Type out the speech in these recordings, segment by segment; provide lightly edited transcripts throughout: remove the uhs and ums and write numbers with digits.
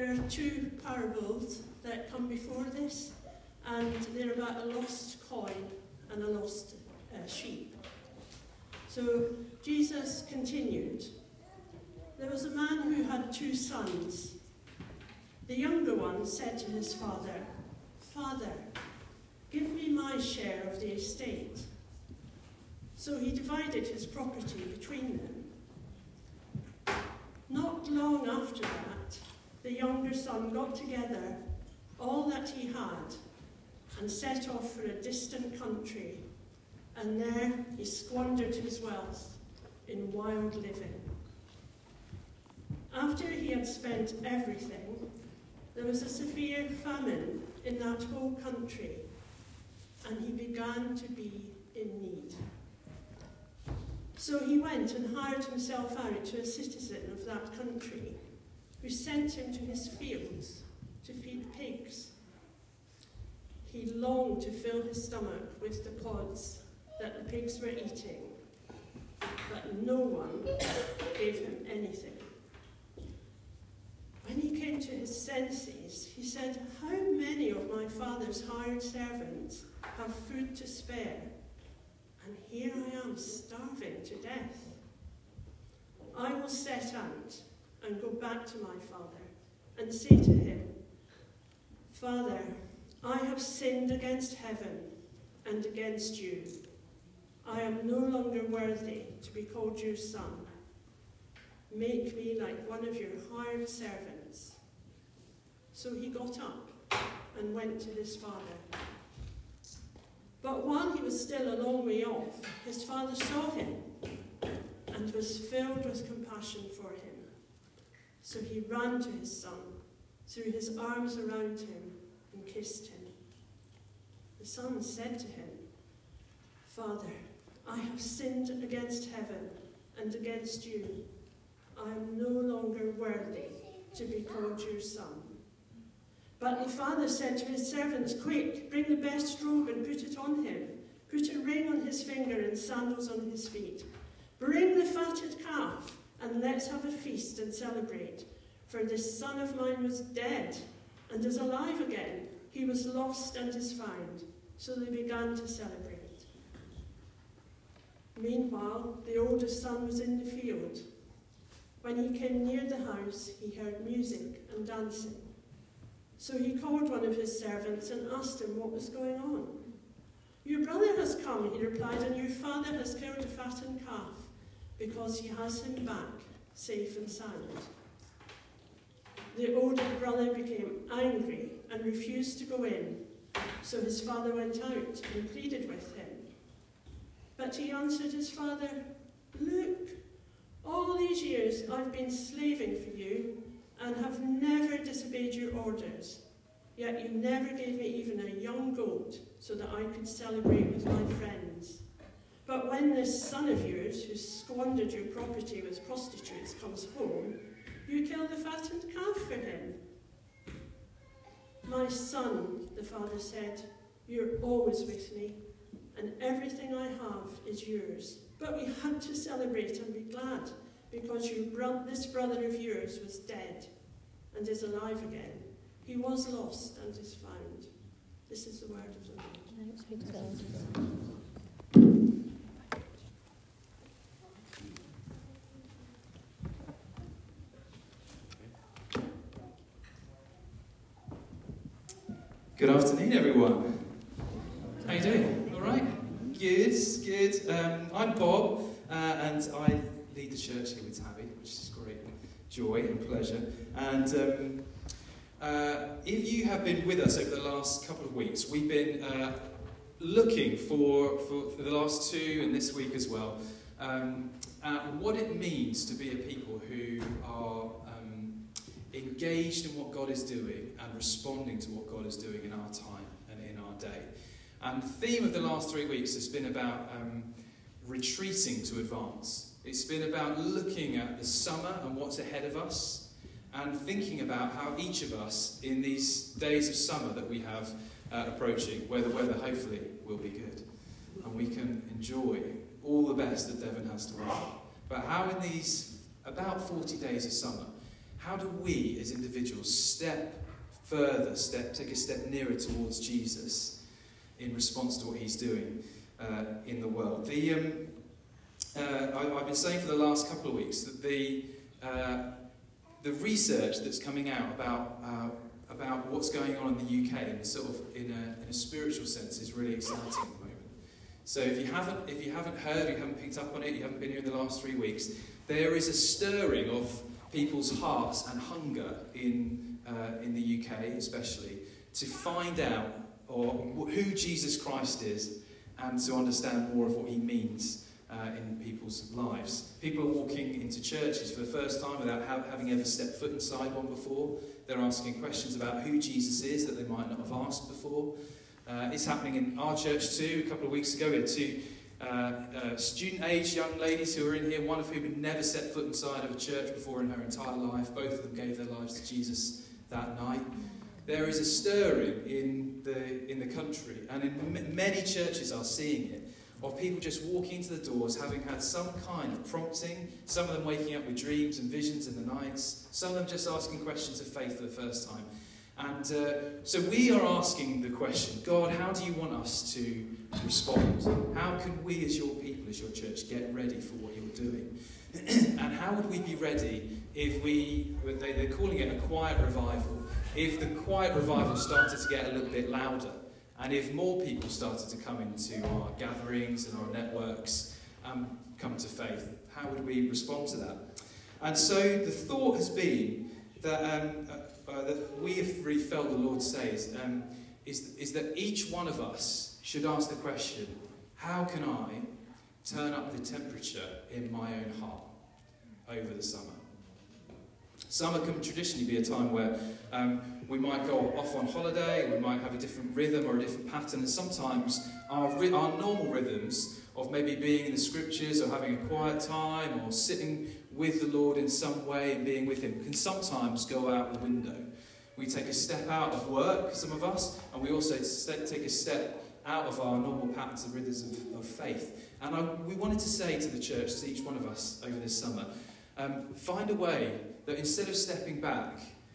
there are two parables that come before this, and they're about a lost coin and a lost sheep. So Jesus continued. There was a man who had 2 sons. The younger one said to his father, "Father, give me my share of the estate." So he divided his property between them. Not long after that, the younger son got together all that he had and set off for a distant country, and there he squandered his wealth in wild living. After he had spent everything, there was a severe famine in that whole country, and he began to be in need. So he went and hired himself out to a citizen of that country, who sent him to his fields to feed pigs. He longed to fill his stomach with the pods that the pigs were eating, but no one gave him anything. When he came to his senses, he said, "How many of my father's hired servants have food to spare? And here I am starving to death. I will set out and go back to my father and say to him, 'Father, I have sinned against heaven and against you. I am no longer worthy to be called your son. Make me like one of your hired servants.' So he got up and went to his father. But while he was still a long way off, his father saw him and was filled with compassion for him. So he ran to his son, threw his arms around him, and kissed him. The son said to him, 'Father, I have sinned against heaven and against you. I am no longer worthy to be called your son.' But the father said to his servants, 'Quick, bring the best robe and put it on him. Put a ring on his finger and sandals on his feet. Bring the fatted calf, and let's have a feast and celebrate. For this son of mine was dead and is alive again. He was lost and is found.' So they began to celebrate. Meanwhile, the oldest son was in the field. When he came near the house, he heard music and dancing. So he called one of his servants and asked him what was going on. 'Your brother has come,' he replied, 'and your father has killed a fattened calf, because he has him back, safe and sound.' The older brother became angry and refused to go in. So his father went out and pleaded with him. But he answered his father, 'Look, all these years I've been slaving for you and have never disobeyed your orders. Yet you never gave me even a young goat so that I could celebrate with my friends. But when this son of yours, who squandered your property with prostitutes, comes home, you kill the fattened calf for him.' 'My son,' the father said, 'you're always with me, and everything I have is yours. But we had to celebrate and be glad, because this brother of yours was dead and is alive again. He was lost and is found.'" This is the word of the Lord. Thanks be to God. Good afternoon, everyone. How you doing? All right? Good, good. I'm Bob, and I lead the church here with Tabby, which is great joy and pleasure. And if you have been with us over the last couple of weeks, we've been looking for the last 2 and this week as well, at what it means to be a people who are engaged in what God is doing and responding to what God is doing in our time and in our day. And the theme of the last 3 weeks has been about retreating to advance. It's been about looking at the summer and what's ahead of us, and thinking about how each of us in these days of summer that we have approaching, where the weather hopefully will be good and we can enjoy all the best that Devon has to offer, but how in these about 40 days of summer, how do we as individuals step further, take a step nearer towards Jesus in response to what he's doing in the world? I've been saying for the last couple of weeks that the research that's coming out about what's going on in the UK in a spiritual sense is really exciting at the moment. So if you haven't heard, you haven't picked up on it, you haven't been here in the last 3 weeks, there is a stirring of people's hearts and hunger in the UK especially to find out who Jesus Christ is and to understand more of what he means in people's lives. People are walking into churches for the first time without having ever stepped foot inside one before. They're asking questions about who Jesus is that they might not have asked before. It's happening in our church too. A couple of weeks ago we had two student-age young ladies who were in here, one of whom had never set foot inside of a church before in her entire life. Both of them gave their lives to Jesus that night. There is a stirring in the country, and in many churches are seeing it, of people just walking into the doors having had some kind of prompting, some of them waking up with dreams and visions in the nights, some of them just asking questions of faith for the first time. And so we are asking the question, God, how do you want us to respond? How can we as your people, as your church, get ready for what you're doing? And how would we be ready if they're calling it a quiet revival, if the quiet revival started to get a little bit louder, and if more people started to come into our gatherings and our networks and come to faith, how would we respond to that? And so the thought has been that we have really felt the Lord say is that each one of us should ask the question, how can I turn up the temperature in my own heart over the summer? Summer can traditionally be a time where we might go off on holiday, we might have a different rhythm or a different pattern, and sometimes our normal rhythms of maybe being in the scriptures or having a quiet time or sitting with the Lord in some way and being with him can sometimes go out the window. We take a step out of work, some of us, and we also take a step out of our normal patterns and rhythms of faith. And we wanted to say to the church, to each one of us over this summer, find a way that instead of stepping back,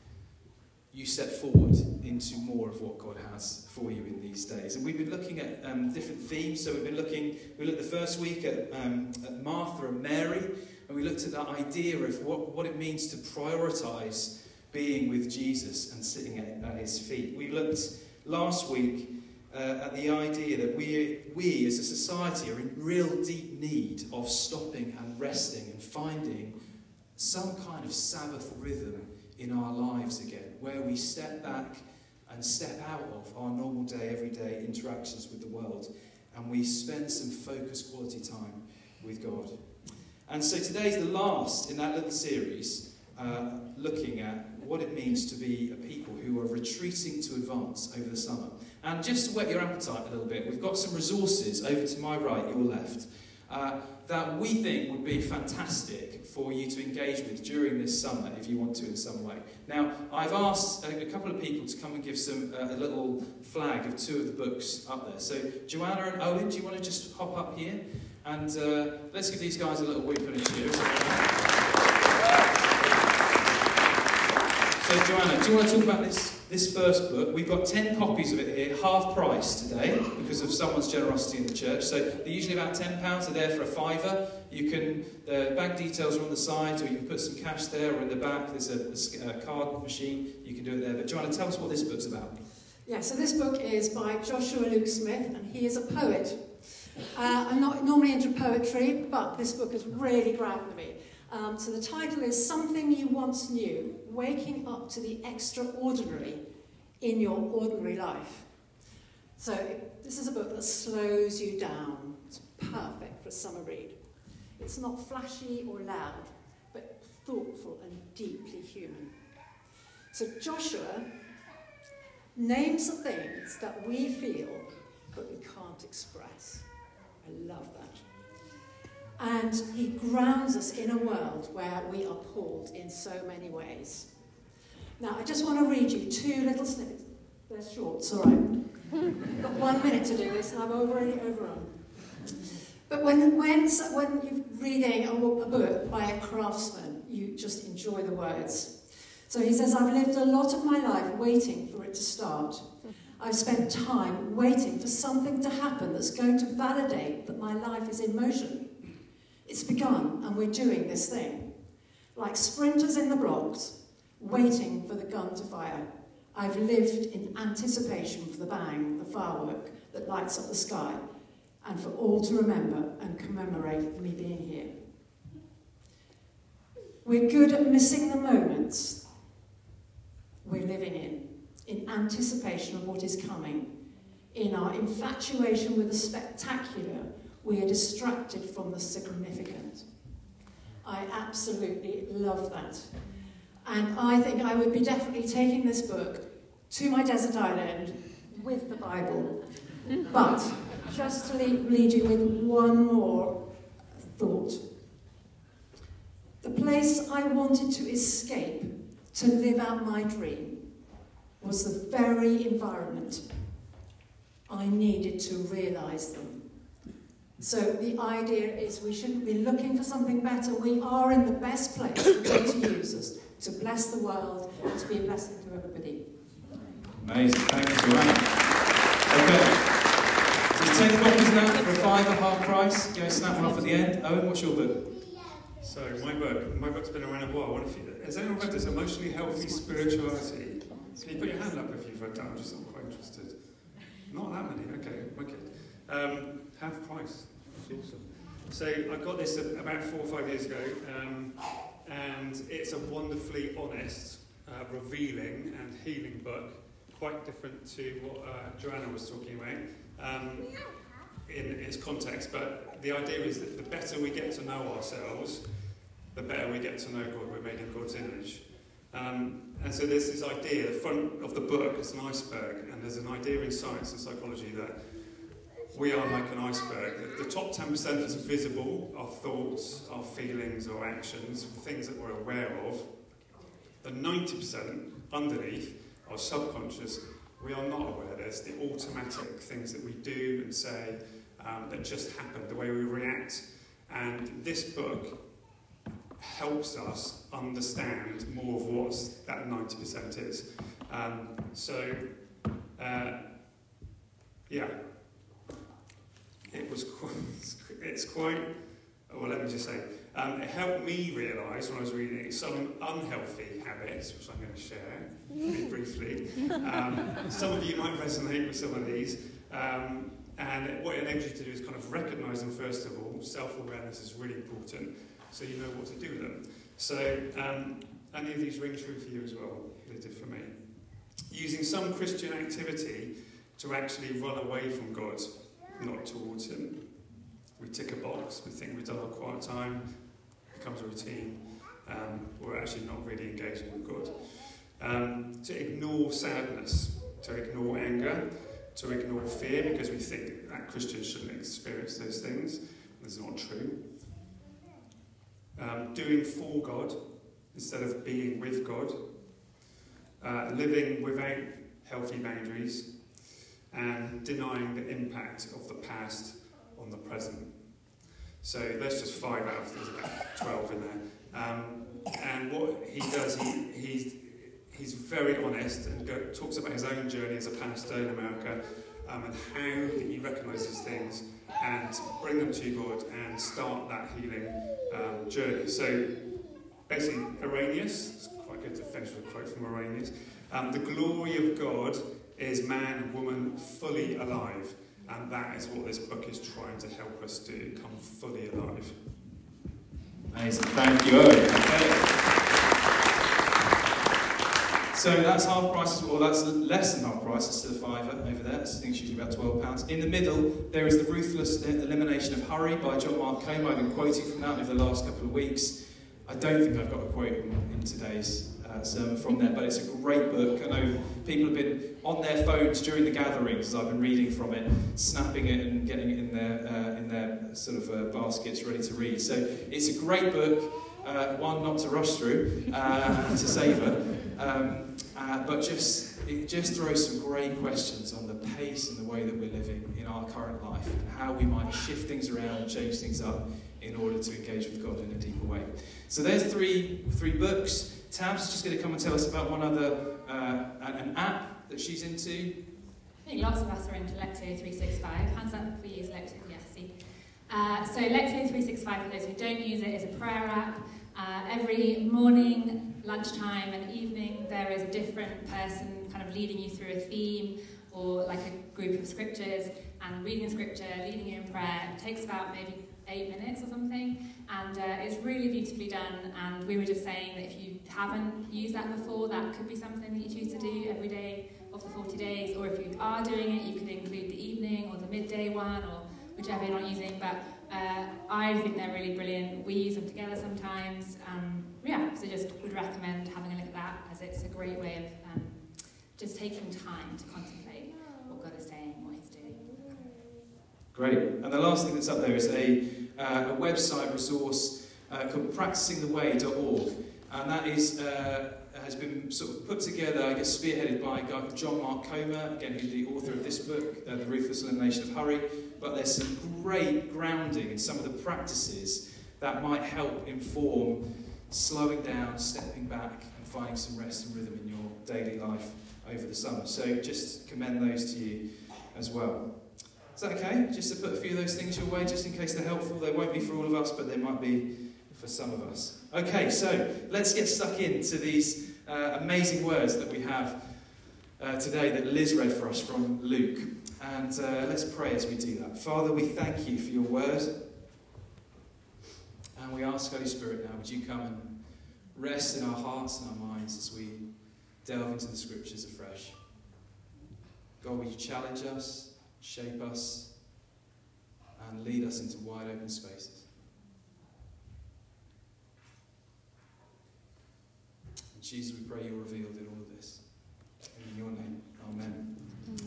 you step forward into more of what God has for you in these days. And we've been looking at different themes. So we looked the first week at Martha and Mary, and we looked at that idea of what it means to prioritise being with Jesus and sitting at his feet. We looked last week at the idea that we as a society are in real deep need of stopping and resting and finding some kind of Sabbath rhythm in our lives again, where we step back and step out of our normal day, everyday interactions with the world, and we spend some focused quality time with God. And so today's the last in that little series, looking at what it means to be a people who are retreating to advance over the summer. And just to whet your appetite a little bit, we've got some resources over to my right, your left, that we think would be fantastic for you to engage with during this summer if you want to in some way. Now, I've asked a couple of people to come and give a little flag of two of the books up there. So Joanna and Owen, do you want to just hop up here? And let's give these guys a little whoop and a cheer. So Joanna, do you want to talk about this first book? We've got 10 copies of it here, half price today, because of someone's generosity in the church. So they're usually about £10, they're there for a £5. The bank details are on the side, or you can put some cash there, or in the back there's a card machine, you can do it there. But Joanna, tell us what this book's about. Yeah, so this book is by Joshua Luke Smith, and he is a poet. I'm not normally into poetry, but this book has really grabbed me. So the title is Something You Once Knew, Waking Up to the Extraordinary in Your Ordinary Life. So this is a book that slows you down. It's perfect for a summer read. It's not flashy or loud, but thoughtful and deeply human. So Joshua names the things that we feel but we can't express. I love that. And he grounds us in a world where we are pulled in so many ways. Now, I just want to read you two little snippets. They're short, it's all right. I've got 1 minute to do this, and I've already overrun. But when you're reading a book by a craftsman, you just enjoy the words. So he says, I've lived a lot of my life waiting for it to start. I've spent time waiting for something to happen that's going to validate that my life is in motion. It's begun, and we're doing this thing. Like sprinters in the blocks, waiting for the gun to fire. I've lived in anticipation for the bang, the firework that lights up the sky, and for all to remember and commemorate me being here. We're good at missing the moments we're living in anticipation of what is coming. In our infatuation with the spectacular, we are distracted from the significant. I absolutely love that. And I think I would be definitely taking this book to my desert island with the Bible. But just to lead you with one more thought. The place I wanted to escape to live out my dream was the very environment I needed to realise them. So the idea is we shouldn't be looking for something better. We are in the best place for God to use us, to bless the world, and to be a blessing to everybody. Amazing, thank you, Joanne. Okay, there's 10 copies now for a £5 half price. Go snap one off at the end. Owen, what's your book? So my book's been around a while. Has anyone read this? Emotionally Healthy Spirituality. Can you put your hand up if you've read that? I'm just not quite interested. Not that many. Okay, wicked. Half price. That's awesome. So I got this about 4 or 5 years ago, and it's a wonderfully honest, revealing and healing book. Quite different to what Joanna was talking about in its context. But the idea is that the better we get to know ourselves, the better we get to know God. We're made in God's image. And so there's this idea, the front of the book is an iceberg, and there's an idea in science and psychology that we are like an iceberg. The top 10% is visible, our thoughts, our feelings, our actions, things that we're aware of. The 90% underneath, our subconscious, we are not aware. There's the automatic things that we do and say that just happen, the way we react. And this book helps us understand more of what that 90% is. It's quite, well, let me just say, it helped me realise when I was reading it some unhealthy habits, which I'm going to share really briefly. Some of you might resonate with some of these. And what it enables you to do is kind of recognise them first of all. Self-awareness is really important, so you know what to do with them. So any of these ring true for you as well? They did for me. Using some Christian activity to actually run away from God, not towards him. We tick a box, we think we've done our quiet time, it becomes a routine. We're actually not really engaging with God. To ignore sadness, to ignore anger, to ignore fear, because we think that Christians shouldn't experience those things. That's not true. Doing for God instead of being with God. Living without healthy boundaries, and denying the impact of the past on the present. So there's just 5 out of there's about 12 in there. And what he does, he's very honest and talks about his own journey as a pastor in America, and how he recognises things and bring them to God and start that healing journey. So basically, Irenaeus, it's quite good to finish with a quote from Irenaeus, the glory of God is man and woman fully alive, and that is what this book is trying to help us do, come fully alive. Amazing, thank you, Owen. Okay. So that's half price, or that's less than half price, it's still a £5 over there, this thing's usually about £12. In the middle, there is The Ruthless Elimination of Hurry by John Mark Comer. I've been quoting from that over the last couple of weeks. I don't think I've got a quote in today's sermon from there, but it's a great book. I know people have been on their phones during the gatherings as I've been reading from it, snapping it and getting it in their sort of baskets ready to read. So it's a great book, one not to rush through, to savour, but it just throws some great questions on the pace and the way that we're living in our current life and how we might shift things around and change things up in order to engage with God in a deeper way. So there's three books. Tab's just going to come and tell us about one other, an app that she's into. I think lots of us are into Lectio 365. Hands up if we use Lectio. Yes, see. So Lectio 365, for those who don't use it, is a prayer app. Every morning, lunchtime and evening, there is a different person kind of leading you through a theme or like a group of scriptures and reading scripture, leading you in prayer. It takes about maybe 8 minutes or something, and it's really beautifully done. And we were just saying that if you haven't used that before, that could be something that you choose to do every day of the 40 days, or if you are doing it, you could include the evening or the midday one, or whichever you're not using. But I think they're really brilliant. We use them together sometimes. So just would recommend having a look at that, as it's a great way of just taking time to contemplate what God is saying, what He's doing. Great. And the last thing that's up there is a website resource called practicingtheway.org. And that is has been sort of put together, I guess, spearheaded by a guy called John Mark Comer, again, who's the author of this book, The Ruthless Elimination of Hurry. But there's some great grounding in some of the practices that might help inform slowing down, stepping back, and finding some rest and rhythm in your daily life over the summer. So just commend those to you as well. Is that okay? Just to put a few of those things your way, just in case they're helpful. They won't be for all of us, but they might be for some of us. Okay, so let's get stuck into these amazing words that we have today that Liz read for us from Luke. And let's pray as we do that. Father, we thank you for your word. And we ask, Holy Spirit, now, would you come and rest in our hearts and our minds as we delve into the scriptures afresh. God, would you challenge us, shape us, and lead us into wide open spaces. And Jesus, we pray you're revealed in all of this. In your name, amen.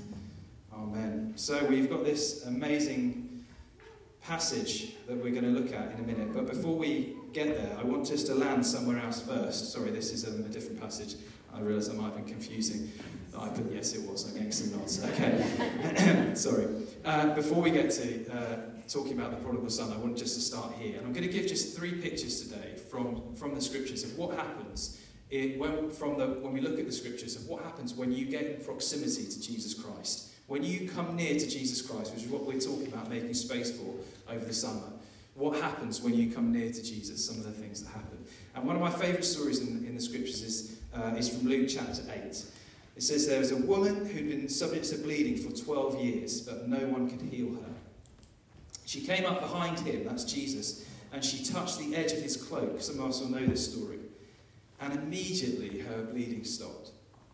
Amen. So we've got this amazing passage that we're going to look at in a minute. But before we get there, I want just to land somewhere else first. Sorry, this is a different passage. I realise that might have been confusing. Yes, it was. I'm getting some nods. Okay. Sorry. Before we get to talking about the prodigal son, I want just to start here. And I'm going to give just 3 pictures today from the scriptures of what happens when we look at the scriptures, of what happens when you get in proximity to Jesus Christ. When you come near to Jesus Christ, which is what we're talking about making space for over the summer. What happens when you come near to Jesus? Some of the things that happen. And one of my favourite stories in the scriptures is from Luke chapter 8. It says there was a woman who'd been subject to bleeding for 12 years, but no one could heal her. She came up behind him, that's Jesus, and she touched the edge of his cloak. Some of us will know this story. And immediately her bleeding stopped.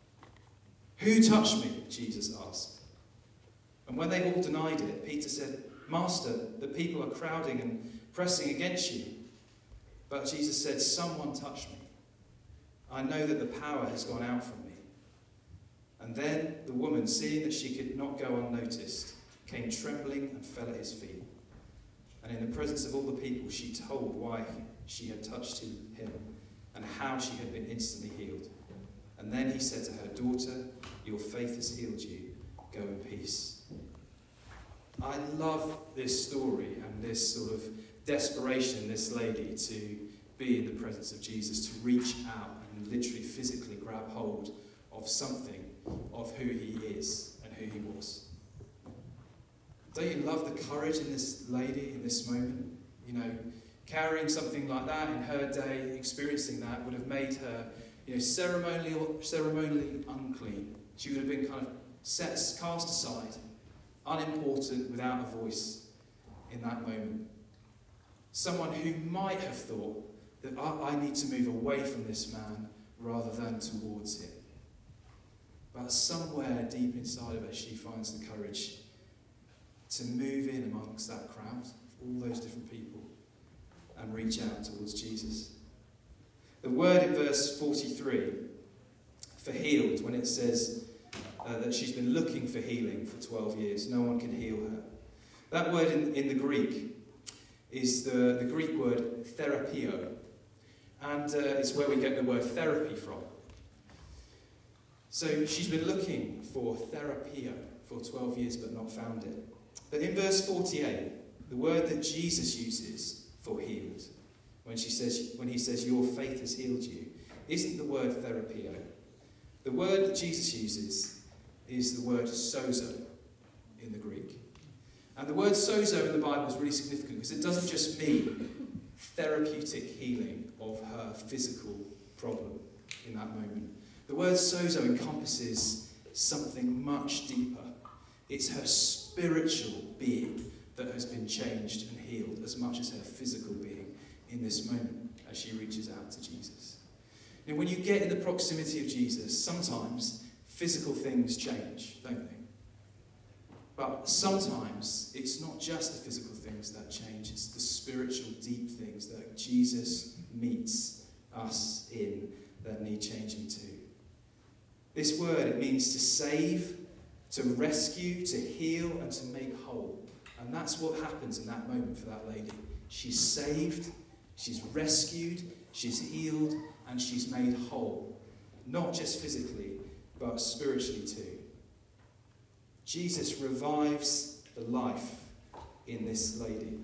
Who touched me? Jesus asked. And when they all denied it, Peter said, Master, the people are crowding and pressing against you. But Jesus said, someone touched me. I know that the power has gone out from me. And then the woman, seeing that she could not go unnoticed, came trembling and fell at his feet. And in the presence of all the people, she told why she had touched him and how she had been instantly healed. And then he said to her, Daughter, your faith has healed you. Go in peace. I love this story and this sort of desperation in this lady to be in the presence of Jesus, to reach out and literally physically grab hold of something of who he is and who he was. Don't you love the courage in this lady in this moment? You know, carrying something like that in her day, experiencing that would have made her, ceremonially unclean. She would have been kind of cast aside, unimportant, without a voice in that moment. Someone who might have thought that I need to move away from this man rather than towards him. But somewhere deep inside of her, she finds the courage to move in amongst that crowd of all those different people and reach out towards Jesus. The word in verse 43 for healed, when it says that she's been looking for healing for 12 years, no one can heal her. That word in the Greek is the Greek word therapio, and it's where we get the word therapy from. So she's been looking for therapio for 12 years but not found it. But in verse 48, the word that Jesus uses for healed, when he says, your faith has healed you, isn't the word therapeo. The word that Jesus uses is the word sozo in the Greek. And the word sozo in the Bible is really significant because it doesn't just mean therapeutic healing of her physical problem in that moment. The word sozo encompasses something much deeper. It's her spiritual being that has been changed and healed as much as her physical being in this moment as she reaches out to Jesus. Now, when you get in the proximity of Jesus, sometimes physical things change, don't they? But sometimes it's not just the physical things that change, it's the spiritual deep things that Jesus meets us in that need changing too. This word, it means to save, to rescue, to heal, and to make whole. And that's what happens in that moment for that lady. She's saved, she's rescued, she's healed, and she's made whole. Not just physically, but spiritually too. Jesus revives the life in this lady.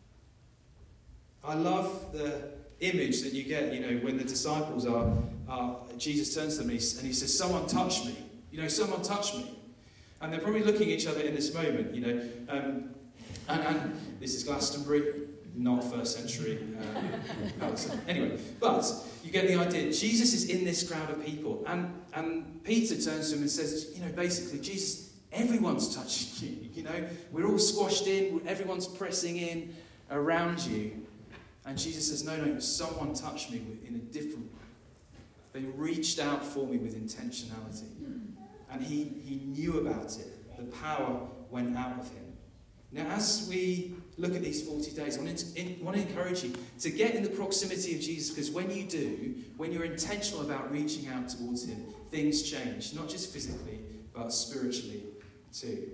I love the image that you get, when the disciples Jesus turns to them and he says, someone touch me. Someone touch me. And they're probably looking at each other in this moment, and this is Glastonbury, not first century Palestine. Anyway, but you get the idea. Jesus is in this crowd of people, and Peter turns to him and says, basically, Jesus, everyone's touching you, we're all squashed in, everyone's pressing in around you. And Jesus says, no, someone touched me in a different way. They reached out for me with intentionality. And he knew about it. The power went out of him. Now, as we look at these 40 days, I want to encourage you to get in the proximity of Jesus, because when you do, when you're intentional about reaching out towards him, things change, not just physically, but spiritually too.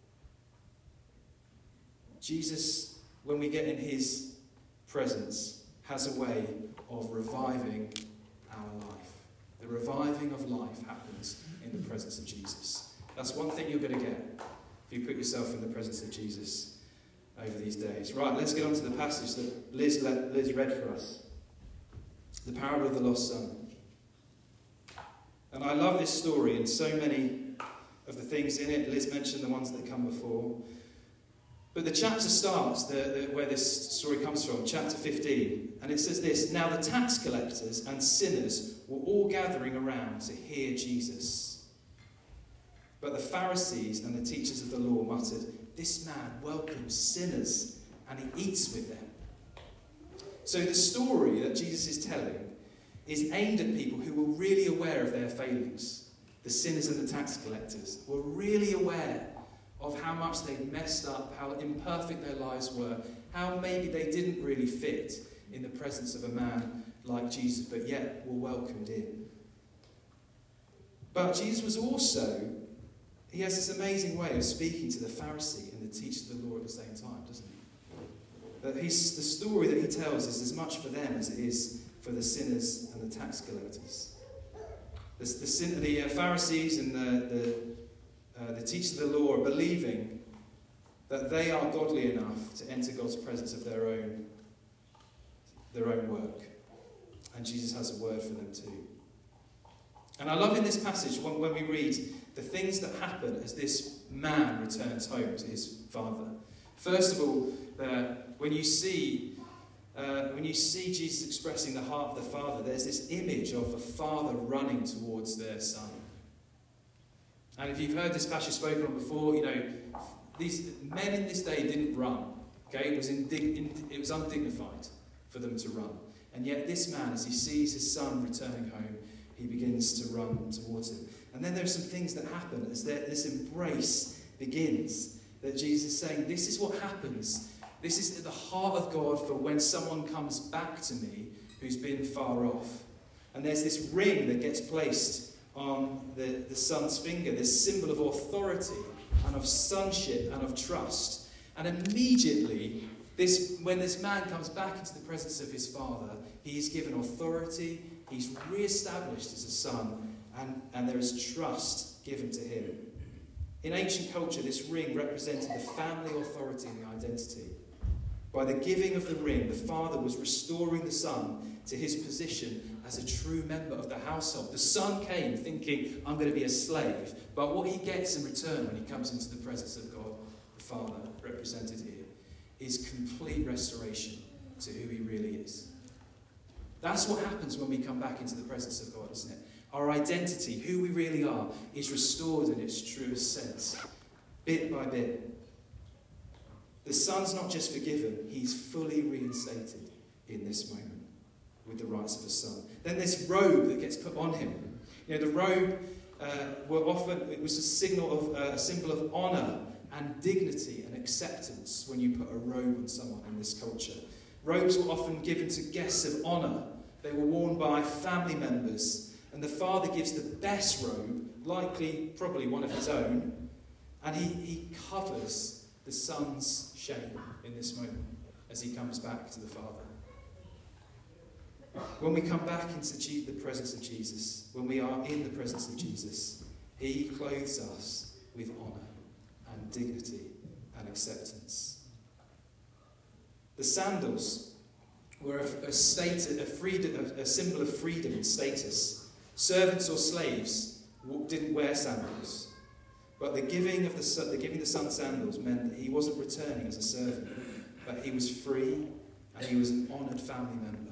Jesus, when we get in his presence, has a way of reviving our life. The reviving of life happens in the presence of Jesus. That's one thing you're going to get if you put yourself in the presence of Jesus over these days. Right, let's get on to the passage that Liz read for us. The parable of the lost son. And I love this story and so many of the things in it. Liz mentioned the ones that come before. But the chapter starts where this story comes from, chapter 15. And it says this: Now the tax collectors and sinners were all gathering around to hear Jesus. But the Pharisees and the teachers of the law muttered, "This man welcomes sinners and he eats with them." So the story that Jesus is telling is aimed at people who were really aware of their failings. The sinners and the tax collectors were really aware of how much they'd messed up, how imperfect their lives were, how maybe they didn't really fit in the presence of a man like Jesus, but yet were welcomed in. But Jesus was also, he has this amazing way of speaking to the Pharisee and the teacher of the law at the same time, doesn't he? That the story that he tells is as much for them as it is for the sinners and the tax collectors. The Pharisees and the teachers of the law are believing that they are godly enough to enter God's presence of their own work. And Jesus has a word for them too. And I love in this passage when we read the things that happen as this man returns home to his father. First of all, when you see Jesus expressing the heart of the Father, there's this image of a father running towards their son. And if you've heard this passage spoken on before, these men in this day didn't run. Okay, it was undignified for them to run. And yet this man, as he sees his son returning home, he begins to run towards him. And then there are some things that happen as this embrace begins. That Jesus is saying, this is what happens. This is the heart of God for when someone comes back to me who's been far off. And there's this ring that gets placed on the son's finger, this symbol of authority and of sonship and of trust. And immediately, when this man comes back into the presence of his father, he is given authority, he's re-established as a son, and there is trust given to him. In ancient culture, this ring represented the family authority and the identity. By the giving of the ring, the father was restoring the son to his position as a true member of the household. The son came thinking, I'm going to be a slave. But what he gets in return when he comes into the presence of God, the Father, represented here, is complete restoration to who he really is. That's what happens when we come back into the presence of God, isn't it? Our identity, who we really are, is restored in its truest sense, bit by bit. The son's not just forgiven, he's fully reinstated in this moment with the rights of a son. Then this robe that gets put on him. You know, the robe it was a symbol of honour and dignity and acceptance when you put a robe on someone in this culture. Robes were often given to guests of honour. They were worn by family members. And the father gives the best robe, probably one of his own, and he covers the son's shame in this moment as he comes back to the Father. When we come back into the presence of Jesus, when we are in the presence of Jesus, he clothes us with honour and dignity and acceptance. The sandals were a symbol of freedom and status. Servants or slaves didn't wear sandals, but the giving the son sandals meant that he wasn't returning as a servant, but he was free and he was an honoured family member.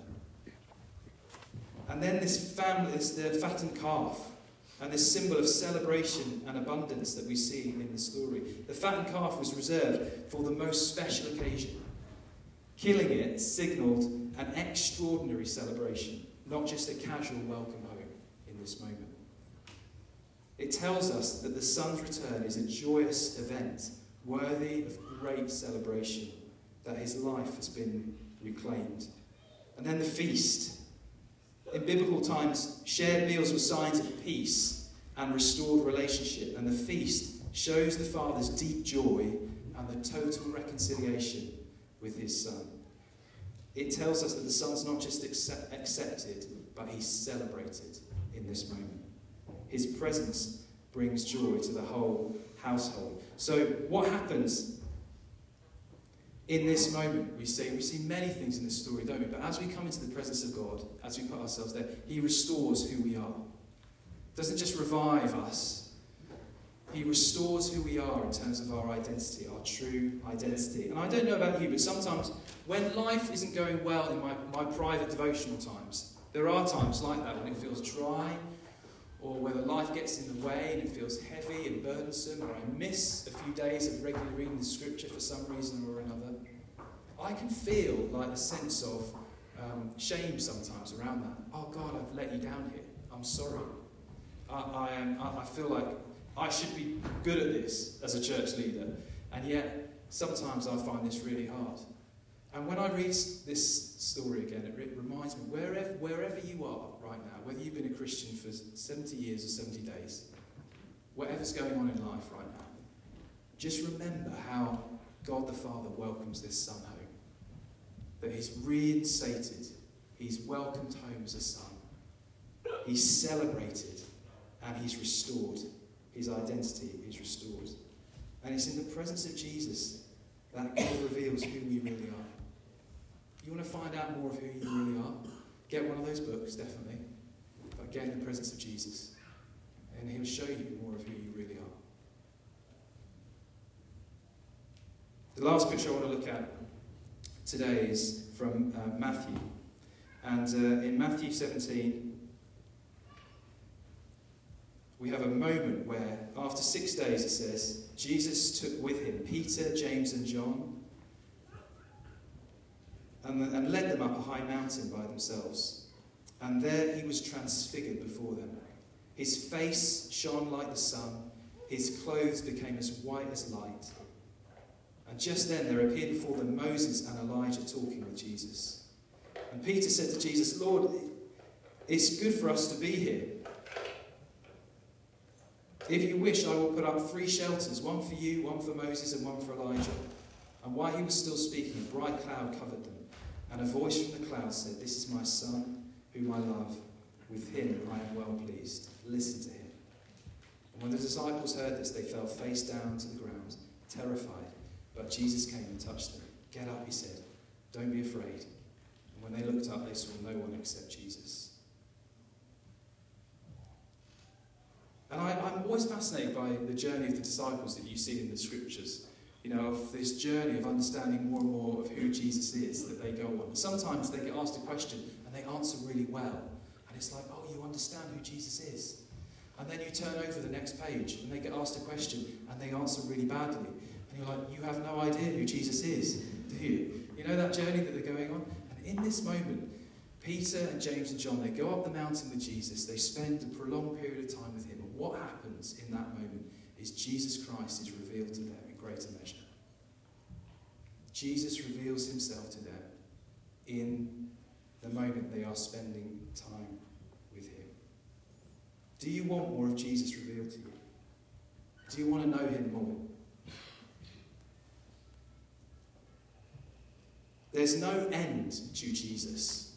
And then the fattened calf, and this symbol of celebration and abundance that we see in the story. The fattened calf was reserved for the most special occasion. Killing it signalled an extraordinary celebration, not just a casual welcome home in this moment. It tells us that the son's return is a joyous event, worthy of great celebration, that his life has been reclaimed. And then the feast. In biblical times, shared meals were signs of peace and restored relationship, and the feast shows the Father's deep joy and the total reconciliation with his Son. It tells us that the Son's not just accepted, but he's celebrated in this moment. His presence brings joy to the whole household. So what happens in this moment? We see many things in this story, don't we? But as we come into the presence of God, as we put ourselves there, he restores who we are. Doesn't just revive us. He restores who we are in terms of our identity, our true identity. And I don't know about you, but sometimes when life isn't going well in my private devotional times, there are times like that when it feels dry, or whether life gets in the way and it feels heavy and burdensome, or I miss a few days of regularly reading the scripture for some reason or another, I can feel like a sense of shame sometimes around that. Oh God, I've let you down here. I'm sorry. I feel like I should be good at this as a church leader, and yet sometimes I find this really hard. And when I read this story again, it reminds me, wherever you are right now, whether you've been a Christian for 70 years or 70 days, whatever's going on in life right now, just remember how God the Father welcomes this son home. That he's reinstated, he's welcomed home as a son. He's celebrated, and he's restored. His identity is restored. And it's in the presence of Jesus that God reveals who we really are. You want to find out more of who you really are? Get one of those books, definitely. But get in the presence of Jesus, and he'll show you more of who you really are. The last picture I want to look at today is from Matthew. And in Matthew 17, we have a moment where, after 6 days, it says, Jesus took with him Peter, James, and John, and led them up a high mountain by themselves. And there he was transfigured before them. His face shone like the sun. His clothes became as white as light. And just then there appeared before them Moses and Elijah talking with Jesus. And Peter said to Jesus, Lord, it's good for us to be here. If you wish, I will put up 3 shelters, one for you, one for Moses, and one for Elijah. And while he was still speaking, a bright cloud covered them. And a voice from the cloud said, This is my son, whom I love. With him I am well pleased. Listen to him. And when the disciples heard this, they fell face down to the ground, terrified. But Jesus came and touched them. Get up, he said. Don't be afraid. And When they looked up, they saw no one except Jesus. And I'm always fascinated by the journey of the disciples that you see in the scriptures. You know, of this journey of understanding more and more of who Jesus is that they go on. And sometimes they get asked a question and they answer really well. And it's like, oh, you understand who Jesus is. And then you turn over the next page and they get asked a question and they answer really badly. And you're like, you have no idea who Jesus is, do you? You know that journey that they're going on? And in this moment, Peter and James and John, they go up the mountain with Jesus. They spend a prolonged period of time with him. And what happens in that moment is Jesus Christ is revealed to them in greater measure. Jesus reveals himself to them in the moment they are spending time with him. Do you want more of Jesus revealed to you? Do you want to know him more? There's no end to Jesus,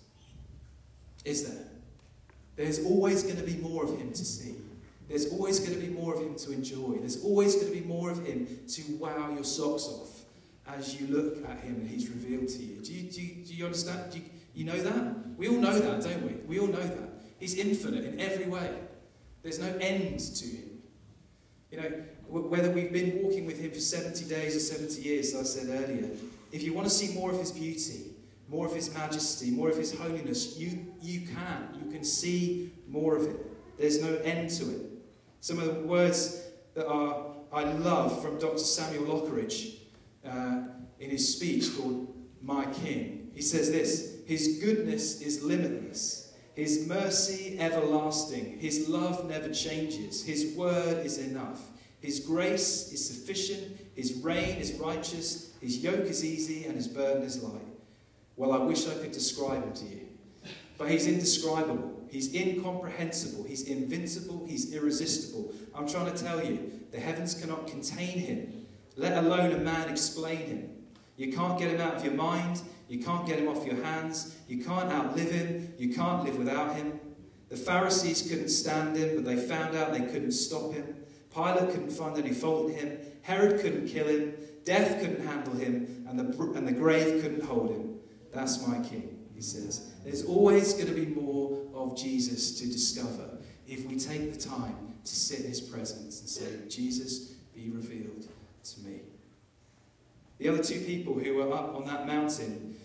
is there? There's always going to be more of him to see. There's always going to be more of him to enjoy. There's always going to be more of him to wow your socks off as you look at him and he's revealed to you. Do you understand? Do you know that? We all know that, don't we? We all know that. He's infinite in every way. There's no end to him. You know, whether we've been walking with him for 70 days or 70 years, as I said earlier, if you want to see more of his beauty, more of his majesty, more of his holiness, you can see more of it. There's no end to it. Some of the words that I love from Dr. Samuel Lockridge in his speech called My King. He says this: his goodness is limitless, his mercy everlasting, his love never changes, his word is enough, his grace is sufficient, his reign is righteous, his yoke is easy and his burden is light. Well, I wish I could describe him to you. But he's indescribable. He's incomprehensible. He's invincible. He's irresistible. I'm trying to tell you, the heavens cannot contain him, let alone a man explain him. You can't get him out of your mind. You can't get him off your hands. You can't outlive him. You can't live without him. The Pharisees couldn't stand him, but they found out they couldn't stop him. Pilate couldn't find any fault in him. Herod couldn't kill him. Death couldn't handle him. And the grave couldn't hold him. That's my king, he says. There's always going to be more of Jesus to discover if we take the time to sit in his presence and say, Jesus, be revealed to me. The other two people who were up on that mountain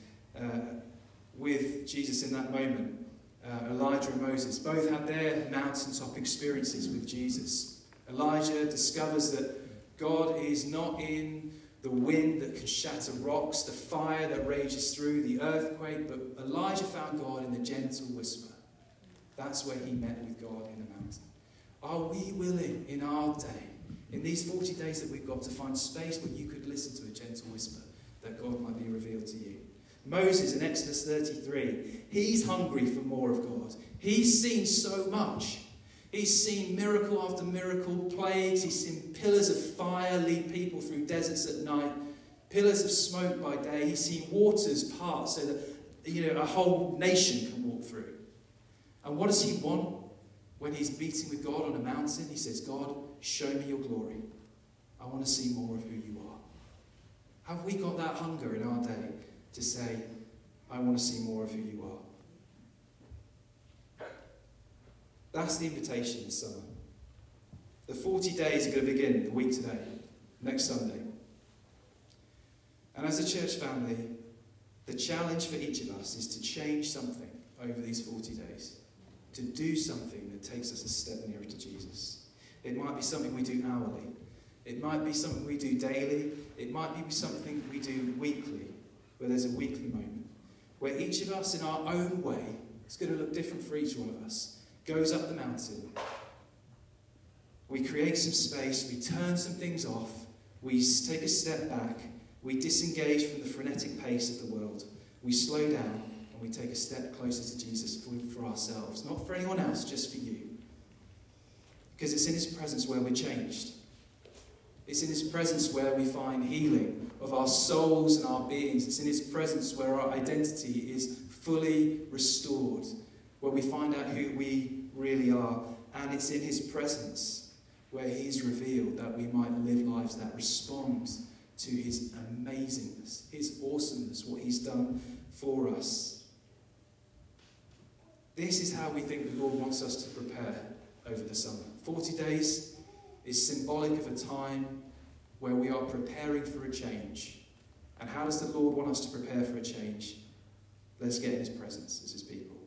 with Jesus in that moment, Elijah and Moses, both had their mountaintop experiences with Jesus. Elijah discovers that God is not in the wind that can shatter rocks, the fire that rages through, the earthquake, but Elijah found God in the gentle whisper. That's where he met with God in the mountain. Are we willing in our day, in these 40 days that we've got, to find space where you could listen to a gentle whisper that God might be revealed to you? Moses in Exodus 33, he's hungry for more of God. He's seen so much. He's seen miracle after miracle, plagues. He's seen pillars of fire lead people through deserts at night, pillars of smoke by day. He's seen waters part so that a whole nation can walk through. And what does he want when he's meeting with God on a mountain? He says, God, show me your glory. I want to see more of who you are. Have we got that hunger in our day to say, I want to see more of who you are? That's the invitation this summer. The 40 days are going to begin the week today, next Sunday. And as a church family, the challenge for each of us is to change something over these 40 days. To do something that takes us a step nearer to Jesus. It might be something we do hourly. It might be something we do daily. It might be something we do weekly, where there's a weekly moment. Where each of us in our own way, it's going to look different for each one of us, goes up the mountain. We create some space, we turn some things off, we take a step back, we disengage from the frenetic pace of the world, we slow down, and we take a step closer to Jesus for ourselves, not for anyone else, just for you. Because it's in his presence where we're changed. It's in his presence where we find healing of our souls and our beings. It's in his presence where our identity is fully restored, where we find out who we really are. And it's in his presence where he's revealed that we might live lives that respond to his amazingness, his awesomeness, what he's done for us. This is how we think the Lord wants us to prepare over the summer. 40 days is symbolic of a time where we are preparing for a change. And how does the Lord want us to prepare for a change? Let's get in his presence as his people.